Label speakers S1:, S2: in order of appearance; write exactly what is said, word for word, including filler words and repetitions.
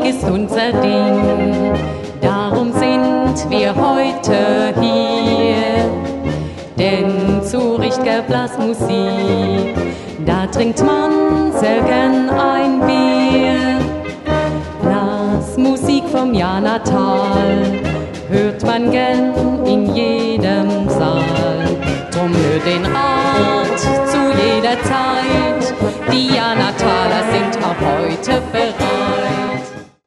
S1: ist unser Ding. Darum sind wir heute hier, denn zu richtiger Blasmusik, da trinkt man sehr gern ein Bier. Blasmusik vom Janatal hört man gern in jedem Saal. Drum hört den Rat zu jeder Zeit, die Jana